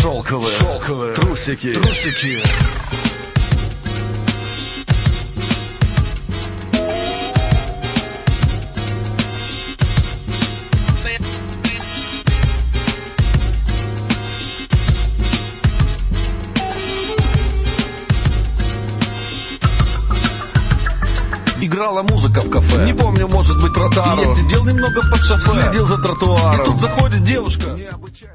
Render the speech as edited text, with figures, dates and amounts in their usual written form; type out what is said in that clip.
шелковые трусики. Играла музыка в кафе, не помню, может быть, Ротару. И я сидел немного под шофе, следил за тротуаром. И тут заходит девушка необычайно.